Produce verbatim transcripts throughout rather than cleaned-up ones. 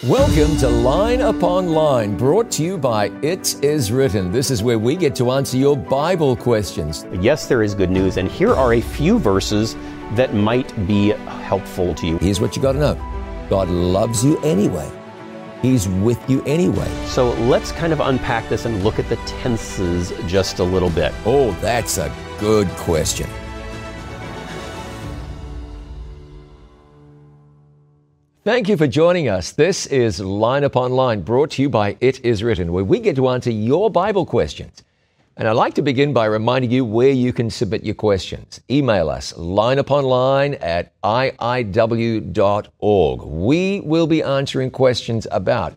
Welcome to Line Upon Line, brought to you by It Is Written. This is where we get to answer your Bible questions. Yes, there is good news, and here are a few verses that might be helpful to you. Here's what you got to know. God loves you anyway. He's with you anyway. So let's kind of unpack this and look at the tenses just a little bit. Oh, that's a good question. Thank you for joining us. This is Line Upon Line, brought to you by It Is Written, where we get to answer your Bible questions. And I'd like to begin by reminding you where you can submit your questions. Email us, lineuponline at I I W dot org. We will be answering questions about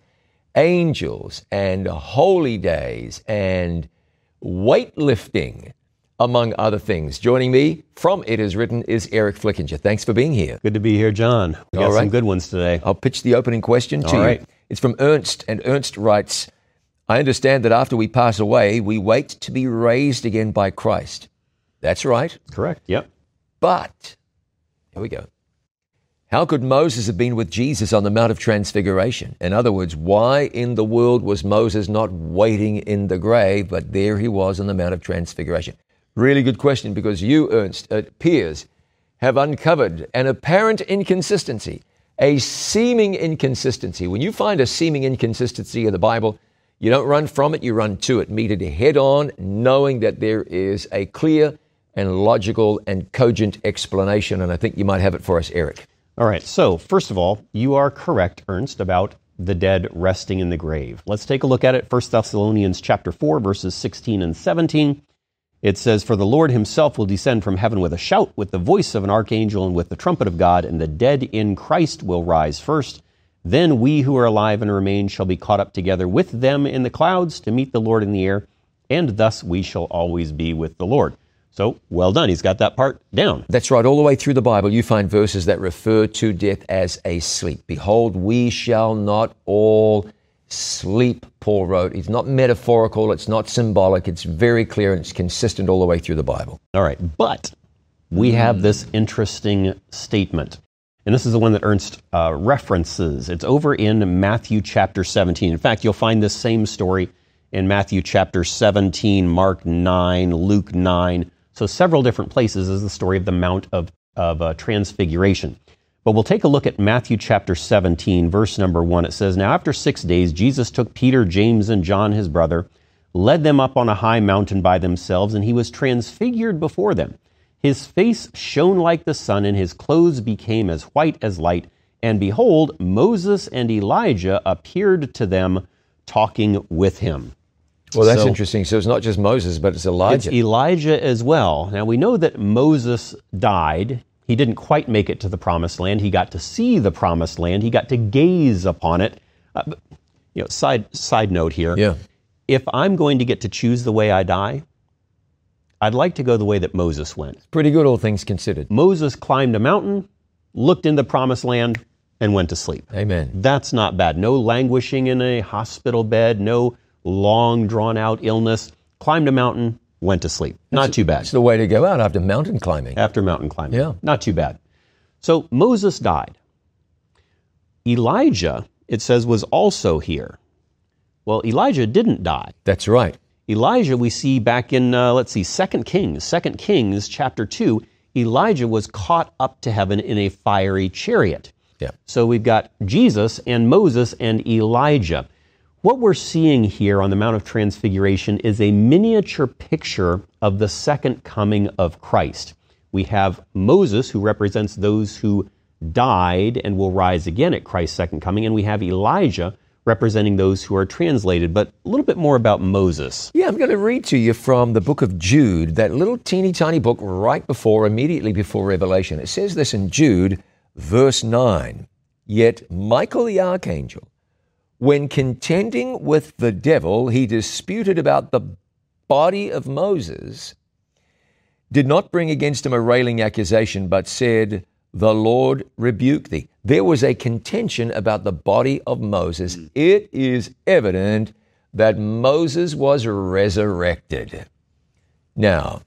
angels and holy days and weightlifting, among other things. Joining me from It Is Written is Eric Flickinger. Thanks for being here. Good to be here, John. We got All right. some good ones today. I'll pitch the opening question to All you. right. It's from Ernst, and Ernst writes, I understand that after we pass away, we wait to be raised again by Christ. That's right. Correct. Yep. But, here we go. How could Moses have been with Jesus on the Mount of Transfiguration? In other words, why in the world was Moses not waiting in the grave, but there he was on the Mount of Transfiguration? Really good question, because you, Ernst, it appears, have uncovered an apparent inconsistency, a seeming inconsistency. When you find a seeming inconsistency in the Bible, you don't run from it, you run to it. Meet it head on, knowing that there is a clear and logical and cogent explanation, and I think you might have it for us, Eric. All right. So, first of all, you are correct, Ernst, about the dead resting in the grave. Let's take a look at it. First Thessalonians chapter four, verses sixteen and seventeen. It says, For the Lord himself will descend from heaven with a shout, with the voice of an archangel, and with the trumpet of God, and the dead in Christ will rise first. Then we who are alive and remain shall be caught up together with them in the clouds to meet the Lord in the air, and thus we shall always be with the Lord. So, well done. He's got that part down. That's right. All the way through the Bible, you find verses that refer to death as a sleep. Behold, we shall not all sleep, Paul wrote. It's not metaphorical, it's not symbolic, it's very clear, and it's consistent all the way through the Bible. All right, but we have this interesting statement, and this is the one that Ernst uh, references. It's over in Matthew chapter seventeen. In fact, you'll find this same story in Matthew chapter seventeen, Mark nine, Luke nine. So several different places is the story of the Mount of, of uh, Transfiguration. But we'll take a look at Matthew chapter seventeen, verse number one. It says, Now after six days, Jesus took Peter, James, and John, his brother, led them up on a high mountain by themselves, and he was transfigured before them. His face shone like the sun, and his clothes became as white as light. And behold, Moses and Elijah appeared to them, talking with him. Well, that's So- interesting. So it's not just Moses, but it's Elijah. It's Elijah as well. Now, we know that Moses died. He didn't quite make it to the promised land. He got to see the promised land. He got to gaze upon it. Uh, but, you know, side side note here. Yeah. If I'm going to get to choose the way I die, I'd like to go the way that Moses went. Pretty good, all things considered. Moses climbed a mountain, looked in the promised land, and went to sleep. Amen. That's not bad. No languishing in a hospital bed, no long drawn-out illness. Climbed a mountain, went to sleep. Not too bad. It's the way to go out after mountain climbing. After mountain climbing. Yeah. Not too bad. So Moses died. Elijah, it says, was also here. Well, Elijah didn't die. That's right. Elijah, we see back in, uh, let's see, Second Kings, Second Kings chapter two, Elijah was caught up to heaven in a fiery chariot. Yeah. So we've got Jesus and Moses and Elijah. What we're seeing here on the Mount of Transfiguration is a miniature picture of the second coming of Christ. We have Moses, who represents those who died and will rise again at Christ's second coming, and we have Elijah representing those who are translated. But a little bit more about Moses. Yeah, I'm going to read to you from the book of Jude, that little teeny tiny book right before, immediately before Revelation. It says this in Jude, verse nine, Yet Michael the archangel, when contending with the devil, he disputed about the body of Moses, did not bring against him a railing accusation, but said, The Lord rebuke thee. There was a contention about the body of Moses. It is evident that Moses was resurrected. Now,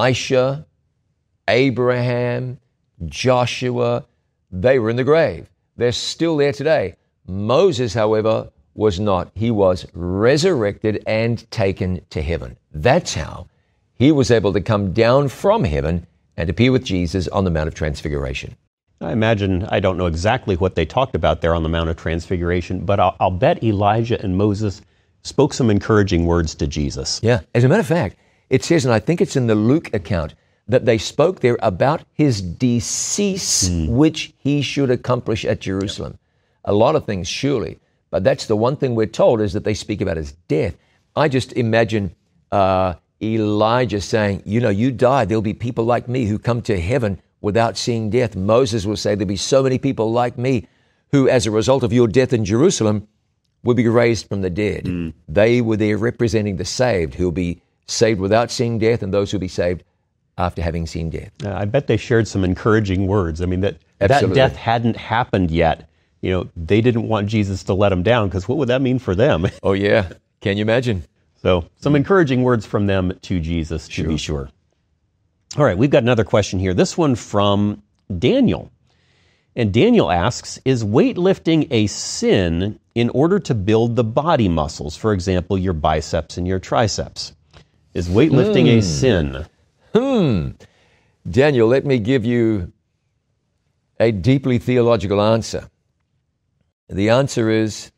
Elisha, Abraham, Joshua, they were in the grave. They're still there today. Moses, however, was not. He was resurrected and taken to heaven. That's how he was able to come down from heaven and appear with Jesus on the Mount of Transfiguration. I imagine, I don't know exactly what they talked about there on the Mount of Transfiguration, but I'll, I'll bet Elijah and Moses spoke some encouraging words to Jesus. Yeah. As a matter of fact, it says, and I think it's in the Luke account, that they spoke there about his decease, mm. which he should accomplish at Jerusalem. Yeah. A lot of things, surely. But that's the one thing we're told, is that they speak about his death. I just imagine uh, Elijah saying, you know, you die, there'll be people like me who come to heaven without seeing death. Moses will say, there'll be so many people like me who, as a result of your death in Jerusalem, will be raised from the dead. Mm. They were there representing the saved, who will be saved without seeing death, and those who will be saved after having seen death. Uh, I bet they shared some encouraging words. I mean, that, that death hadn't happened yet. You know, they didn't want Jesus to let them down, because what would that mean for them? Oh, yeah. Can you imagine? So some encouraging words from them to Jesus, to sure. be sure. All right, we've got another question here. This one from Daniel. And Daniel asks, is weightlifting a sin in order to build the body muscles? For example, your biceps and your triceps. Is weightlifting hmm. a sin? Hmm. Daniel, let me give you a deeply theological answer. The answer is,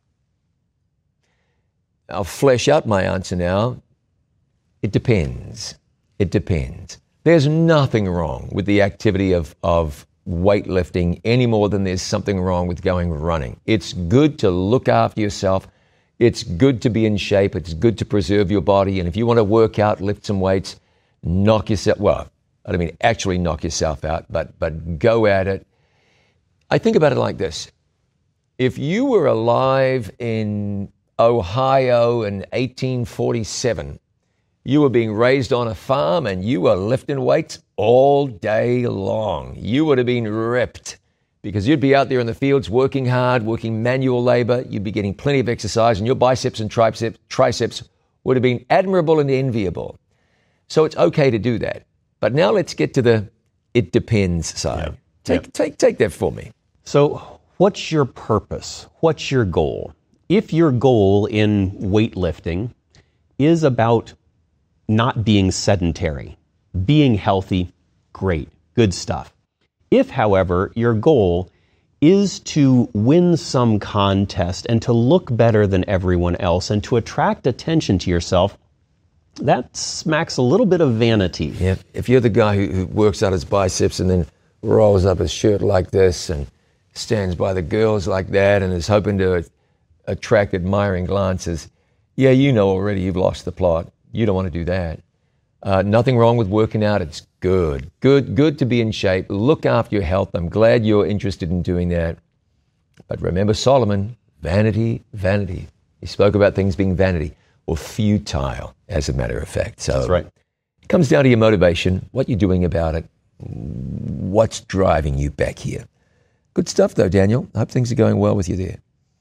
I'll flesh out my answer now. It depends. It depends. There's nothing wrong with the activity of, of weightlifting any more than there's something wrong with going running. It's good to look after yourself. It's good to be in shape. It's good to preserve your body. And if you want to work out, lift some weights, knock yourself, well, I don't mean actually knock yourself out, but but go at it. I think about it like this. If you were alive in Ohio in eighteen forty-seven, you were being raised on a farm and you were lifting weights all day long. You would have been ripped because you'd be out there in the fields working hard, working manual labor. You'd be getting plenty of exercise, and your biceps and triceps, triceps would have been admirable and enviable. So it's okay to do that. But now let's get to the it depends side. Yeah. Take, yeah. take, take that for me. So what's your purpose? What's your goal? If your goal in weightlifting is about not being sedentary, being healthy, great, good stuff. If, however, your goal is to win some contest and to look better than everyone else and to attract attention to yourself, that smacks a little bit of vanity. Yeah. If you're the guy who, who works out his biceps and then rolls up his shirt like this and stands by the girls like that and is hoping to attract admiring glances, yeah, you know already you've lost the plot. You don't want to do that. Uh, nothing wrong with working out. It's good. Good, good to be in shape. Look after your health. I'm glad you're interested in doing that. But remember Solomon, vanity, vanity. He spoke about things being vanity or futile, as a matter of fact. So that's right. It comes down to your motivation, what you're doing about it, what's driving you back here. Good stuff, though, Daniel. I hope things are going well with you there.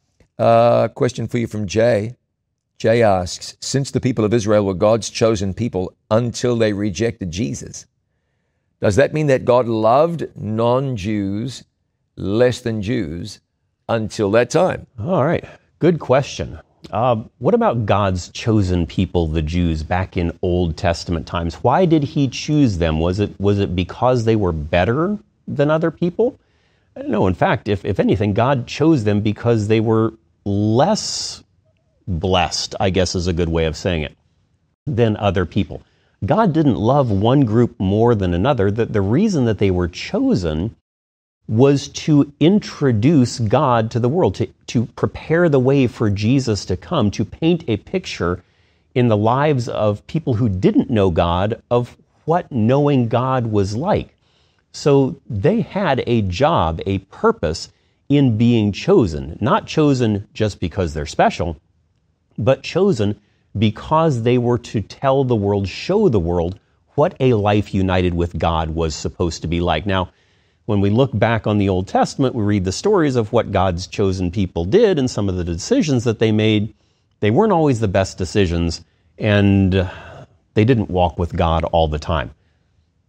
Uh, question for you from Jay. Jay asks, since the people of Israel were God's chosen people until they rejected Jesus, does that mean that God loved non-Jews less than Jews until that time? All right. Good question. Uh, what about God's chosen people, the Jews, back in Old Testament times? Why did he choose them? Was it was it because they were better than other people? No, in fact, if, if anything, God chose them because they were less blessed, I guess is a good way of saying it, than other people. God didn't love one group more than another. The, the reason that they were chosen was to introduce God to the world, to, to prepare the way for Jesus to come, to paint a picture in the lives of people who didn't know God of what knowing God was like. So they had a job, a purpose in being chosen, not chosen just because they're special, but chosen because they were to tell the world, show the world what a life united with God was supposed to be like. Now, when we look back on the Old Testament, we read the stories of what God's chosen people did and some of the decisions that they made. They weren't always the best decisions, and they didn't walk with God all the time.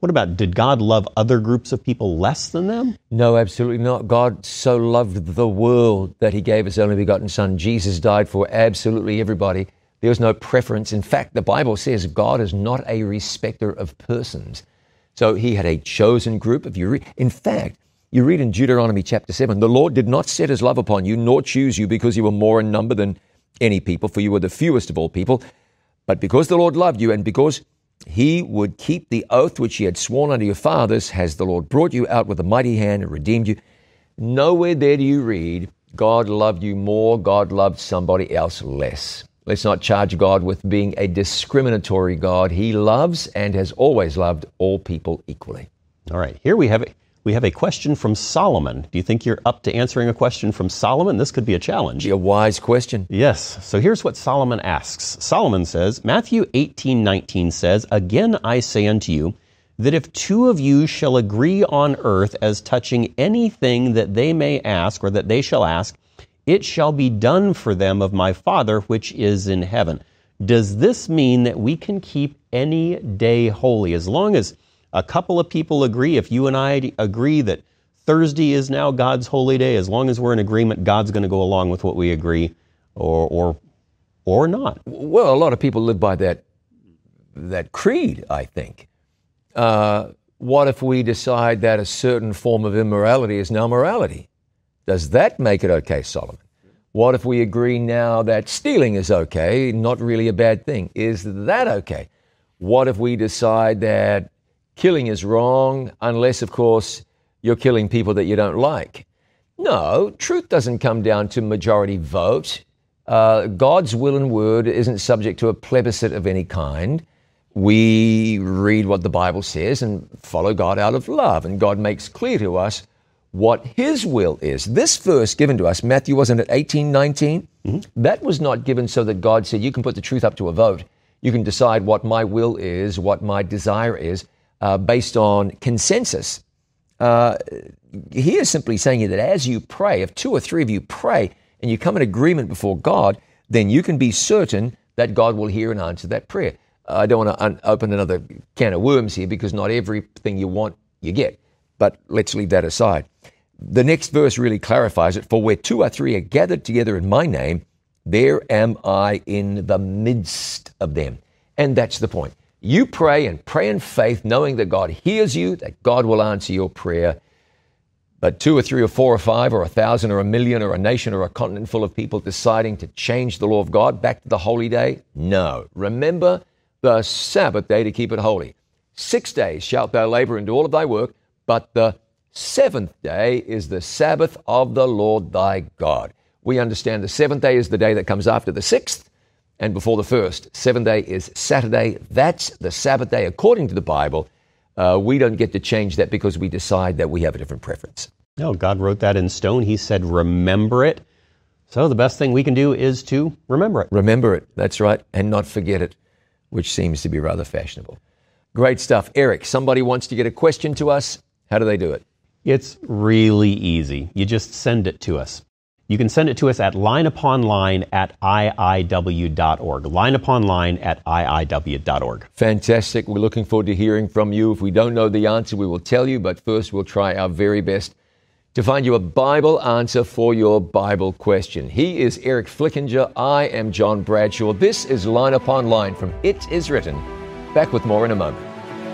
What about, did God love other groups of people less than them? No, absolutely not. God so loved the world that he gave his only begotten Son. Jesus died for absolutely everybody. There was no preference. In fact, the Bible says God is not a respecter of persons. So he had a chosen group. If you read, in fact, you read in Deuteronomy chapter seven, the Lord did not set his love upon you, nor choose you because you were more in number than any people, for you were the fewest of all people. But because the Lord loved you, and because he would keep the oath which he had sworn unto your fathers, has the Lord brought you out with a mighty hand and redeemed you. Nowhere there do you read, God loved you more, God loved somebody else less. Let's not charge God with being a discriminatory God. He loves and has always loved all people equally. All right, here we have a, we have a question from Solomon. Do you think you're up to answering a question from Solomon? This could be a challenge. A wise question. Yes. So here's what Solomon asks. Solomon says, Matthew eighteen nineteen says, Again I say unto you, that if two of you shall agree on earth as touching anything that they may ask, or that they shall ask, it shall be done for them of my Father which is in heaven. Does this mean that we can keep any day holy? As long as a couple of people agree, if you and I agree that Thursday is now God's holy day, as long as we're in agreement, God's going to go along with what we agree, or or or not. Well, a lot of people live by that that creed, I think. Uh, what if we decide that a certain form of immorality is now morality? Does that make it okay, Solomon? What if we agree now that stealing is okay, not really a bad thing? Is that okay? What if we decide that killing is wrong, unless, of course, you're killing people that you don't like? No, truth doesn't come down to majority vote. Uh, God's will and word isn't subject to a plebiscite of any kind. We read what the Bible says and follow God out of love, and God makes clear to us what his will is. This verse given to us, Matthew, wasn't it eighteen nineteen? Mm-hmm. That was not given so that God said, you can put the truth up to a vote. You can decide what my will is, what my desire is, uh, based on consensus. Uh, he is simply saying that as you pray, if two or three of you pray and you come in agreement before God, then you can be certain that God will hear and answer that prayer. I don't want to un- open another can of worms here, because not everything you want, you get. But let's leave that aside. The next verse really clarifies it. For where two or three are gathered together in my name, there am I in the midst of them. And that's the point. You pray and pray in faith, knowing that God hears you, that God will answer your prayer. But two or three or four or five or a thousand or a million or a nation or a continent full of people deciding to change the law of God back to the holy day? No. Remember the Sabbath day to keep it holy. Six days shalt thou labor and do all of thy work, but the seventh day is the Sabbath of the Lord thy God. We understand the seventh day is the day that comes after the sixth and before the first. Seventh day is Saturday. That's the Sabbath day according to the Bible. Uh, we don't get to change that because we decide that we have a different preference. No, God wrote that in stone. He said, remember it. So the best thing we can do is to remember it. Remember it. That's right. And not forget it, which seems to be rather fashionable. Great stuff. Eric, somebody wants to get a question to us. How do they do it? It's really easy. You just send it to us. You can send it to us at lineuponline at I I W dot org. Lineuponline at I I W dot org. Fantastic. We're looking forward to hearing from you. If we don't know the answer, we will tell you, but first we'll try our very best to find you a Bible answer for your Bible question. He is Eric Flickinger. I am John Bradshaw. This is Line Upon Line from It Is Written. Back with more in a moment.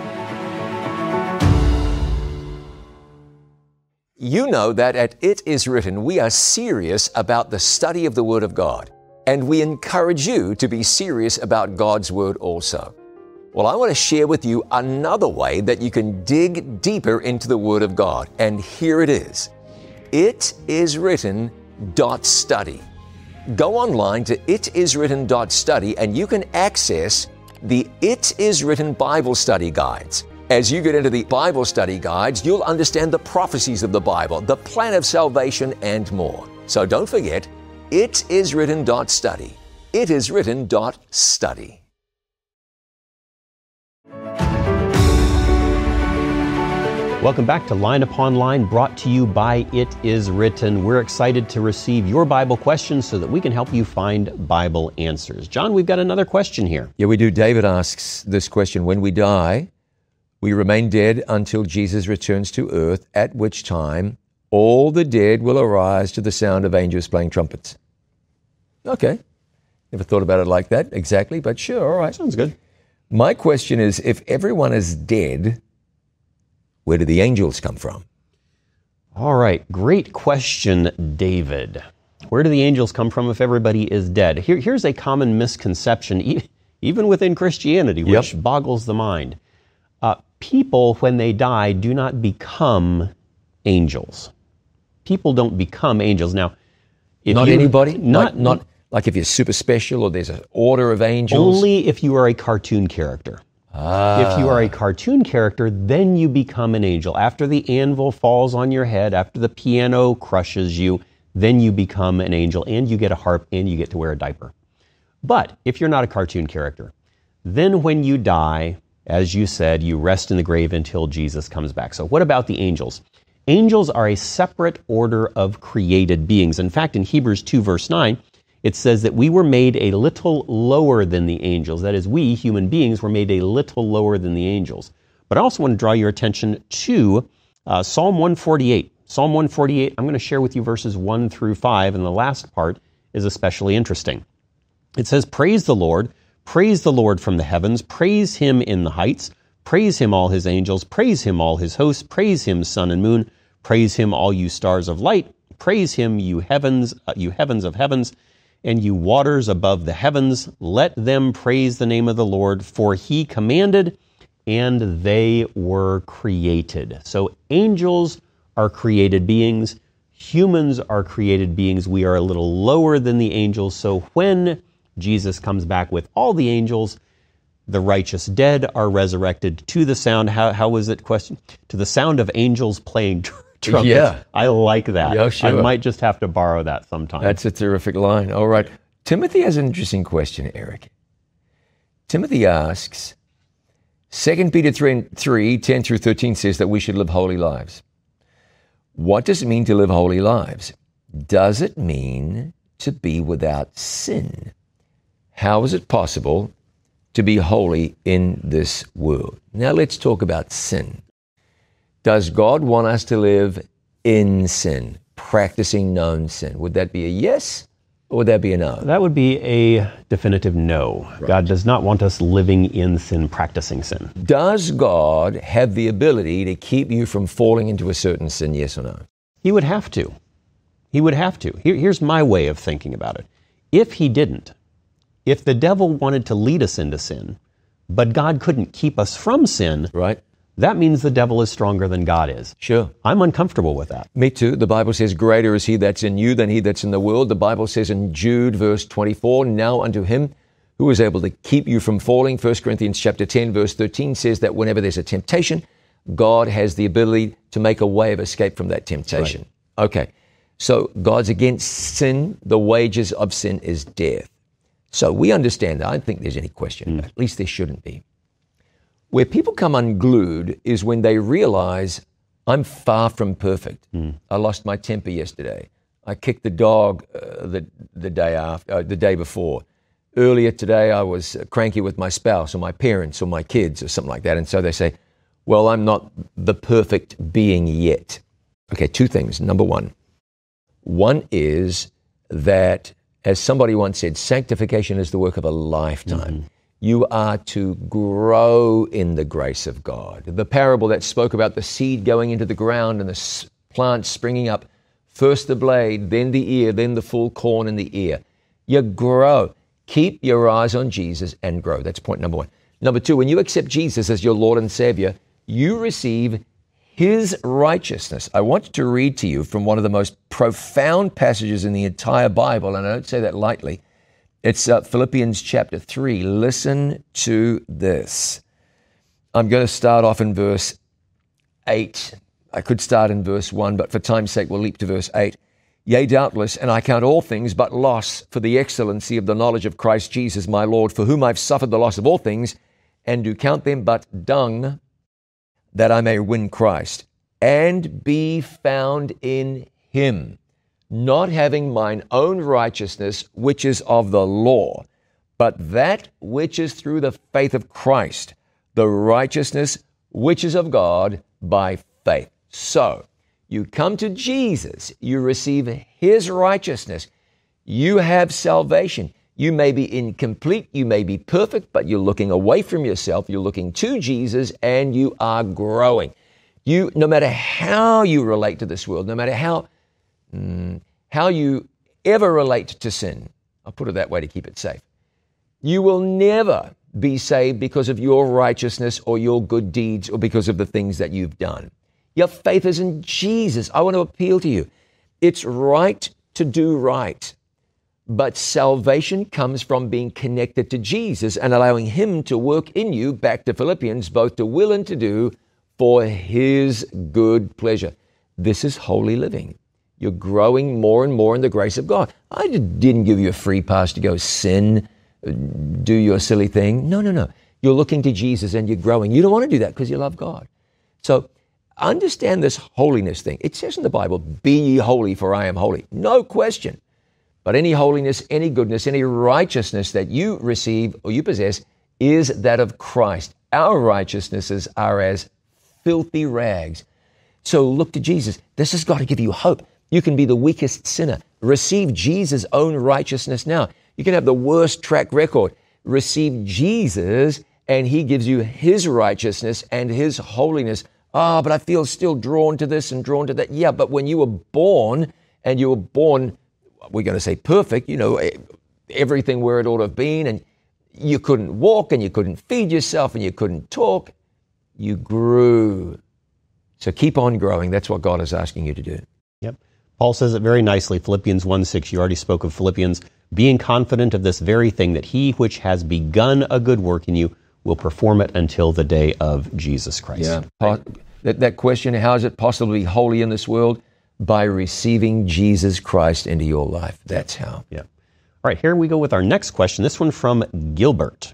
You know that at It Is Written, we are serious about the study of the Word of God, and we encourage you to be serious about God's Word also. Well, I want to share with you another way that you can dig deeper into the Word of God, and here it is. it is written dot study. Go online to it is written dot study, and you can access the It Is Written Bible Study Guides. As you get into the Bible study guides, you'll understand the prophecies of the Bible, the plan of salvation, and more. So don't forget, it is written dot study. it is written dot study. Welcome back to Line Upon Line, brought to you by It Is Written. We're excited to receive your Bible questions so that we can help you find Bible answers. John, we've got another question here. Yeah, we do. David asks this question: when we die, We remain dead until Jesus returns to earth, at which time all the dead will arise to the sound of angels playing trumpets. Okay. Never thought about it like that exactly, but sure, all right. Sounds good. My question is, if everyone is dead, where do the angels come from? All right. Great question, David. Where do the angels come from if everybody is dead? Here, here's a common misconception, e- even within Christianity, which Yep. boggles the mind. Uh, people, when they die, do not become angels. People don't become angels. Now, if Not you- anybody? Not, Like, not like if you're super special or there's an order of angels? only if you are a cartoon character. Ah. If you are a cartoon character, then you become an angel. After the anvil falls on your head, after the piano crushes you, then you become an angel, and you get a harp, and you get to wear a diaper. But if you're not a cartoon character, then when you die, as you said, you rest in the grave until Jesus comes back. So what about the angels? Angels are a separate order of created beings. In fact, in Hebrews two, verse nine, it says that we were made a little lower than the angels. That is, we, human beings, were made a little lower than the angels. But I also want to draw your attention to uh, Psalm one forty-eight. Psalm one forty-eight, I'm going to share with you verses one through five, and the last part is especially interesting. It says, "Praise the Lord, praise the Lord from the heavens, praise Him in the heights, praise Him all His angels, praise Him all His hosts, praise Him sun and moon, praise Him all you stars of light, praise Him you heavens, uh, you heavens of heavens, and you waters above the heavens. Let them praise the name of the Lord, for He commanded, and they were created." So angels are created beings. Humans are created beings. We are a little lower than the angels. So when Jesus comes back with all the angels, the righteous dead are resurrected to the sound, how, how was it question? To the sound of angels playing tr- trumpets. Yeah. I like that. Yeah, sure. I might just have to borrow that sometime. That's a terrific line. All right. Timothy has an interesting question, Eric. Timothy asks, Second Peter three, ten through thirteen says that we should live holy lives. What does it mean to live holy lives? Does it mean to be without sin? How is it possible to be holy in this world? Now let's talk about sin. Does God want us to live in sin, practicing known sin? Would that be a yes, or would that be a no? That would be a definitive no. Right. God does not want us living in sin, practicing sin. Does God have the ability to keep you from falling into a certain sin, yes or no? He would have to. He would have to. Here, here's my way of thinking about it. If He didn't, if the devil wanted to lead us into sin, but God couldn't keep us from sin, right? That means the devil is stronger than God is. Sure. I'm uncomfortable with that. Me too. The Bible says, greater is He that's in you than he that's in the world. The Bible says in Jude, verse twenty-four, now unto Him who is able to keep you from falling. First Corinthians chapter ten, verse thirteen says that whenever there's a temptation, God has the ability to make a way of escape from that temptation. Right. Okay. So God's against sin. The wages of sin is death. So we understand that. I don't think there's any question. Mm. At least there shouldn't be. Where people come unglued is when they realize I'm far from perfect. Mm. I lost my temper yesterday. I kicked the dog uh, the the day after, uh, the day before. Earlier today, I was cranky with my spouse or my parents or my kids or something like that. And so they say, well, I'm not the perfect being yet. Okay, two things. Number one. One is that, as somebody once said, sanctification is the work of a lifetime. Mm-hmm. You are to grow in the grace of God. The parable that spoke about the seed going into the ground and the plant springing up, first the blade, then the ear, then the full corn in the ear. You grow. Keep your eyes on Jesus and grow. That's point number one. Number two, when you accept Jesus as your Lord and Savior, you receive His righteousness. I want to read to you from one of the most profound passages in the entire Bible, and I don't say that lightly. It's uh, Philippians chapter three. Listen to this. I'm going to start off in verse eight. I could start in verse one, but for time's sake, we'll leap to verse eight. Yea, doubtless, and I count all things but loss for the excellency of the knowledge of Christ Jesus my Lord, for whom I've suffered the loss of all things, and do count them but dung, that I may win Christ, and be found in Him, not having mine own righteousness, which is of the law, but that which is through the faith of Christ, the righteousness which is of God by faith. So, you come to Jesus, you receive His righteousness, you have salvation. You may be incomplete, you may be perfect, but you're looking away from yourself, you're looking to Jesus, and you are growing. You, no matter how you relate to this world, no matter how, mm, how you ever relate to sin, I'll put it that way to keep it safe, you will never be saved because of your righteousness or your good deeds or because of the things that you've done. Your faith is in Jesus. I want to appeal to you. It's right to do right. But salvation comes from being connected to Jesus and allowing Him to work in you, back to Philippians, both to will and to do for His good pleasure. This is holy living. You're growing more and more in the grace of God. I didn't give you a free pass to go sin, do your silly thing. No, no, no. You're looking to Jesus and you're growing. You don't want to do that because you love God. So understand this holiness thing. It says in the Bible, be ye holy for I am holy. No question. But any holiness, any goodness, any righteousness that you receive or you possess is that of Christ. Our righteousnesses are as filthy rags. So look to Jesus. This has got to give you hope. You can be the weakest sinner. Receive Jesus' own righteousness now. You can have the worst track record. Receive Jesus and He gives you His righteousness and His holiness. Ah, oh, but I feel still drawn to this and drawn to that. Yeah, but when you were born and you were born, we're going to say perfect, you know, everything where it ought to have been, and you couldn't walk and you couldn't feed yourself and you couldn't talk, you grew. So keep on growing. That's what God is asking you to do. Yep. Paul says it very nicely, Philippians one six. You already spoke of Philippians. Being confident of this very thing, that He which has begun a good work in you will perform it until the day of Jesus Christ. Yeah. That, that question, how is it possible to be holy in this world? By receiving Jesus Christ into your life. That's how. Yeah. All right, here we go with our next question. This one from Gilbert.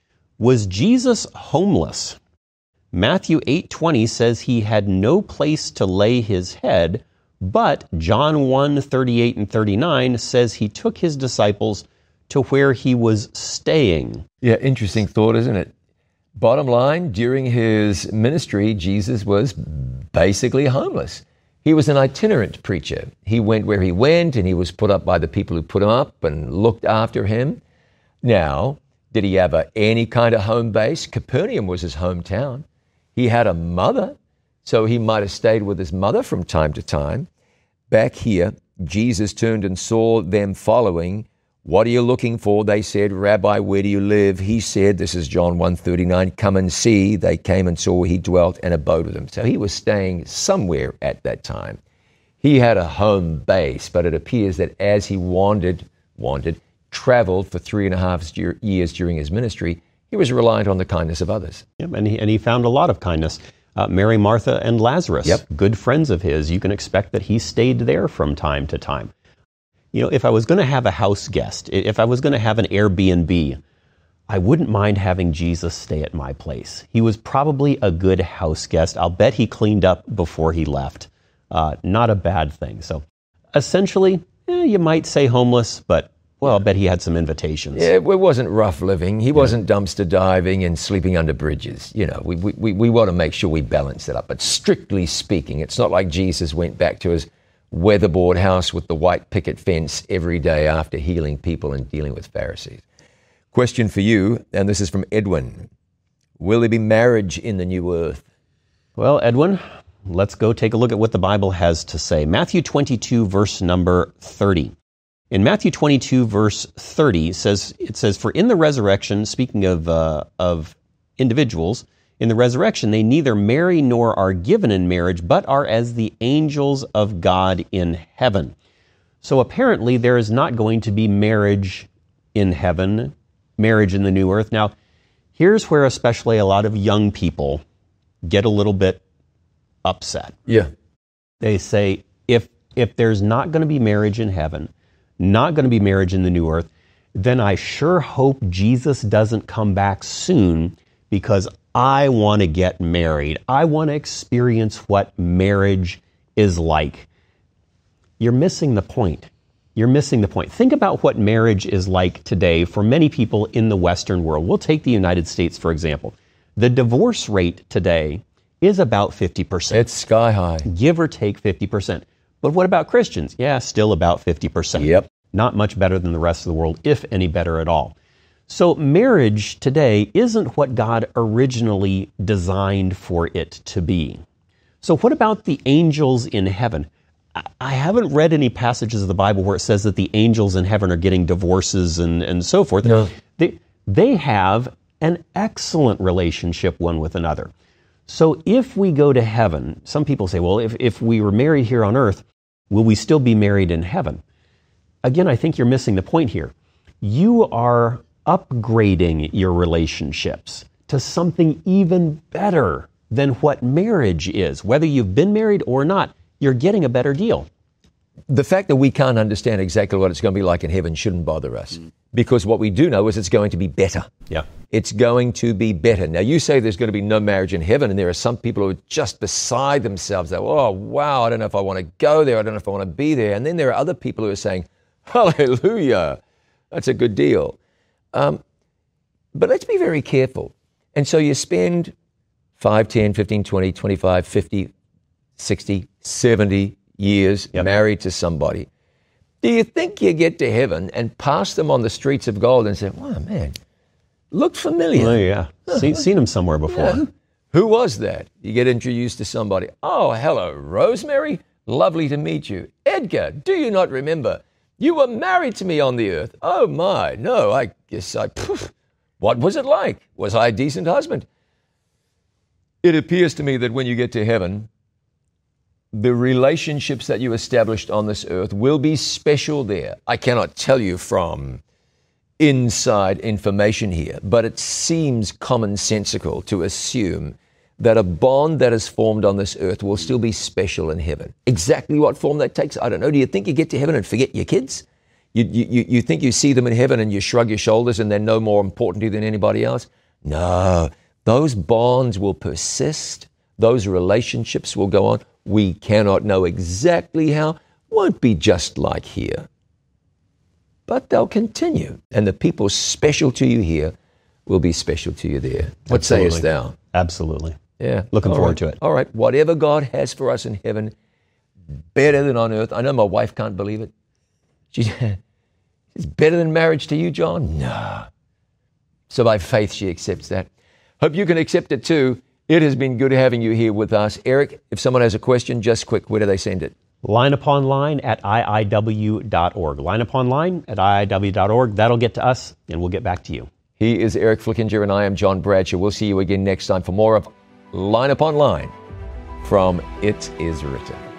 Was Jesus homeless? Matthew eight twenty says He had no place to lay His head, but John one thirty-eight and thirty-nine says He took His disciples to where He was staying. Yeah, interesting thought, isn't it? Bottom line, during His ministry, Jesus was basically homeless. He was an itinerant preacher. He went where He went, and He was put up by the people who put Him up and looked after Him. Now, did He have a, any kind of home base? Capernaum was His hometown. He had a mother, so He might have stayed with His mother from time to time. Back here, Jesus turned and saw them following. What are you looking for? They said, Rabbi, where do you live? He said, this is John one thirty-nine, come and see. They came and saw where He dwelt and abode with them. So He was staying somewhere at that time. He had a home base, but it appears that as He wandered, wandered, traveled for three and a half years during His ministry, He was reliant on the kindness of others. Yep, and he, and he found a lot of kindness. Uh, Mary, Martha, and Lazarus, yep. Good friends of His. You can expect that He stayed there from time to time. You know, if I was going to have a house guest, if I was going to have an Airbnb, I wouldn't mind having Jesus stay at my place. He was probably a good house guest. I'll bet He cleaned up before He left. Uh, not a bad thing. So essentially, eh, you might say homeless, but, well, I'll bet He had some invitations. Yeah, it wasn't rough living. He wasn't dumpster diving and sleeping under bridges. You know, we, we, we want to make sure we balance it up. But strictly speaking, it's not like Jesus went back to His weatherboard house with the white picket fence every day after healing people and dealing with Pharisees. Question for you, and this is from Edwin. Will there be marriage in the new earth? Well, Edwin, let's go take a look at what the Bible has to say. Matthew twenty-two, verse number thirty. In Matthew twenty-two, verse thirty, it says, it says, for in the resurrection, speaking of, uh, of individuals, in the resurrection, they neither marry nor are given in marriage, but are as the angels of God in heaven. So apparently there is not going to be marriage in heaven, marriage in the new earth. Now, here's where especially a lot of young people get a little bit upset. Yeah. They say, if if there's not going to be marriage in heaven, not going to be marriage in the new earth, then I sure hope Jesus doesn't come back soon, because I want to get married. I want to experience what marriage is like. You're missing the point. You're missing the point. Think about what marriage is like today for many people in the Western world. We'll take the United States, for example. The divorce rate today is about fifty percent. It's sky high. Give or take fifty percent. But what about Christians? Yeah, still about fifty percent. Yep. Not much better than the rest of the world, if any better at all. So marriage today isn't what God originally designed for it to be. So what about the angels in heaven? I haven't read any passages of the Bible where it says that the angels in heaven are getting divorces and, and so forth. No. They, they have an excellent relationship one with another. So if we go to heaven, some people say, well, if, if we were married here on earth, will we still be married in heaven? Again, I think you're missing the point here. You are upgrading your relationships to something even better than what marriage is. Whether you've been married or not, you're getting a better deal. The fact that we can't understand exactly what it's going to be like in heaven shouldn't bother us, because what we do know is it's going to be better. Yeah. It's going to be better. Now, you say there's going to be no marriage in heaven, and there are some people who are just beside themselves. They're, oh, wow, I don't know if I want to go there. I don't know if I want to be there. And then there are other people who are saying, hallelujah, that's a good deal. Um, but let's be very careful. And so you spend five, ten, fifteen, twenty, twenty-five, fifty, sixty, seventy years Yep. married to somebody. Do you think you get to heaven and pass them on the streets of gold and say, wow, man, looked familiar? Oh, yeah. See, seen them somewhere before. Yeah. Who was that? You get introduced to somebody. Oh, hello, Rosemary. Lovely to meet you. Edgar, do you not remember? You were married to me on the earth. Oh, my. No, I guess I... Poof. What was it like? Was I a decent husband? It appears to me that when you get to heaven, the relationships that you established on this earth will be special there. I cannot tell you from inside information here, but it seems commonsensical to assume that a bond that is formed on this earth will still be special in heaven. Exactly what form that takes, I don't know. Do you think you get to heaven and forget your kids? You, you, you think you see them in heaven and you shrug your shoulders and they're no more important to you than anybody else? No, those bonds will persist. Those relationships will go on. We cannot know exactly how. Won't be just like here. But they'll continue. And the people special to you here will be special to you there. What Absolutely. sayest thou? Absolutely. Yeah. Looking All forward right. to it. All right. Whatever God has for us in heaven, better than on earth. I know my wife can't believe it. She's, it's better than marriage to you, John? No. So by faith, she accepts that. Hope you can accept it too. It has been good having you here with us. Eric, if someone has a question, just quick, where do they send it? Line Upon Line at I I W dot org. Line Upon Line at I I W dot org. That'll get to us, and we'll get back to you. He is Eric Flickinger, and I am John Bradshaw. We'll see you again next time for more of Line Upon Line from It Is Written.